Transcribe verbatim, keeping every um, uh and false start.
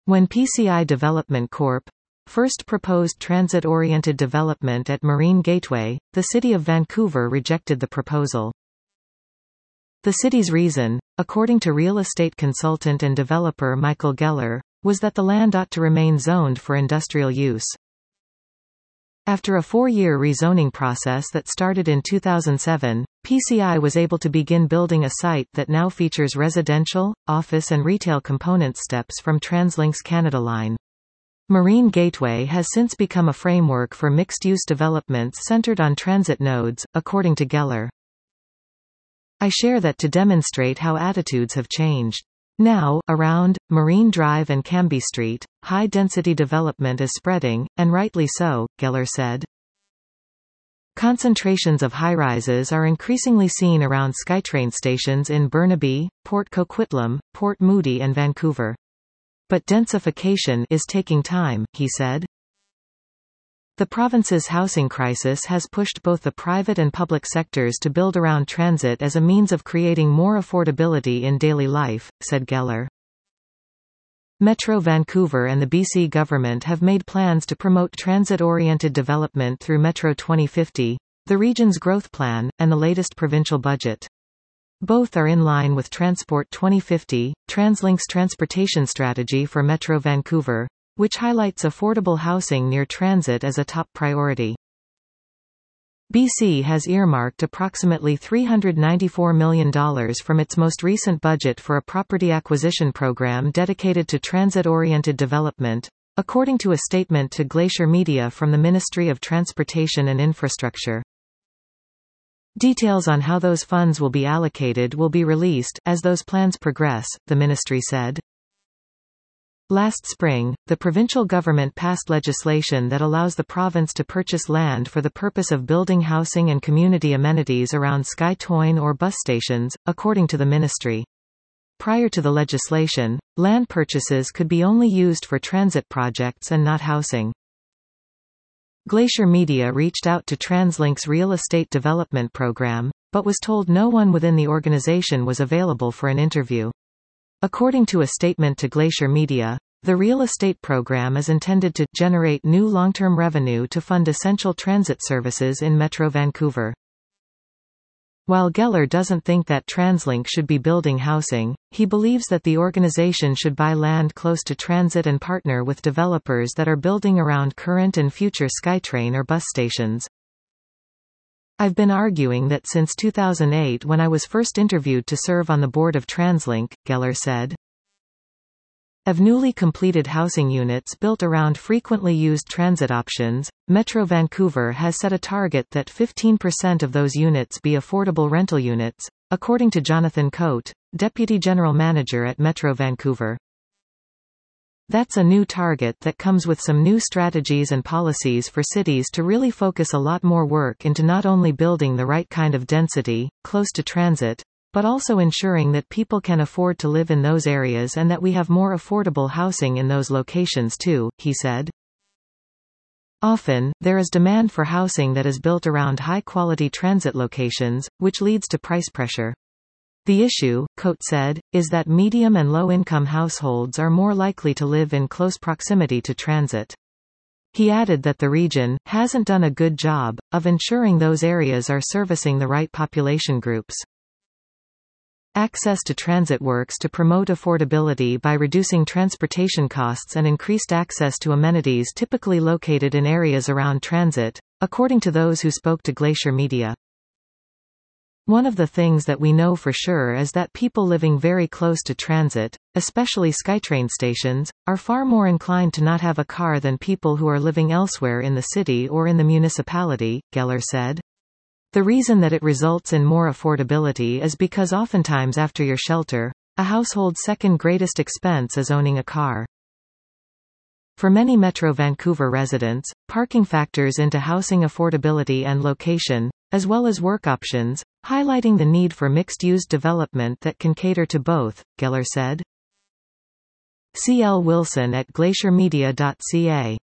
When P C I Development Corporation first proposed transit-oriented development at Marine Gateway, the City of Vancouver rejected the proposal. The city's reason, according to real estate consultant and developer Michael Geller, was that the land ought to remain zoned for industrial use. After a four-year rezoning process that started in two thousand seven, P C I was able to begin building a site that now features residential, office and retail component steps from TransLink's Canada Line. Marine Gateway has since become a framework for mixed-use developments centered on transit nodes, according to Geller. I share that to demonstrate how attitudes have changed. Now, around Marine Drive and Cambie Street, high-density development is spreading, and rightly so, Geller said. Concentrations of high-rises are increasingly seen around SkyTrain stations in Burnaby, Port Coquitlam, Port Moody and Vancouver. But densification is taking time, he said. The province's housing crisis has pushed both the private and public sectors to build around transit as a means of creating more affordability in daily life, said Geller. Metro Vancouver and the B C government have made plans to promote transit-oriented development through Metro twenty fifty, the region's growth plan, and the latest provincial budget. Both are in line with Transport twenty fifty, TransLink's transportation strategy for Metro Vancouver, which highlights affordable housing near transit as a top priority. B C has earmarked approximately three hundred ninety-four million dollars from its most recent budget for a property acquisition program dedicated to transit-oriented development, according to a statement to Glacier Media from the Ministry of Transportation and Infrastructure. Details on how those funds will be allocated will be released as those plans progress, the ministry said. Last spring, the provincial government passed legislation that allows the province to purchase land for the purpose of building housing and community amenities around SkyToin or bus stations, according to the ministry. Prior to the legislation, land purchases could be only used for transit projects and not housing. Glacier Media reached out to TransLink's real estate development program, but was told no one within the organization was available for an interview. According to a statement to Glacier Media, the real estate program is intended to generate new long-term revenue to fund essential transit services in Metro Vancouver. While Geller doesn't think that TransLink should be building housing, he believes that the organization should buy land close to transit and partner with developers that are building around current and future SkyTrain or bus stations. I've been arguing that since two thousand eight when I was first interviewed to serve on the board of TransLink, Geller said. Of newly completed housing units built around frequently used transit options, Metro Vancouver has set a target that fifteen percent of those units be affordable rental units, according to Jonathan Coate, Deputy General Manager at Metro Vancouver. That's a new target that comes with some new strategies and policies for cities to really focus a lot more work into not only building the right kind of density, close to transit, but also ensuring that people can afford to live in those areas and that we have more affordable housing in those locations too, he said. Often, there is demand for housing that is built around high-quality transit locations, which leads to price pressure. The issue, Coate said, is that medium and low-income households are more likely to live in close proximity to transit. He added that the region hasn't done a good job of ensuring those areas are servicing the right population groups. Access to transit works to promote affordability by reducing transportation costs and increased access to amenities typically located in areas around transit, according to those who spoke to Glacier Media. One of the things that we know for sure is that people living very close to transit, especially SkyTrain stations, are far more inclined to not have a car than people who are living elsewhere in the city or in the municipality, Geller said. The reason that it results in more affordability is because oftentimes after your shelter, a household's second greatest expense is owning a car. For many Metro Vancouver residents, parking factors into housing affordability and location, as well as work options, highlighting the need for mixed-use development that can cater to both, Geller said. C L Wilson at glacier media dot c a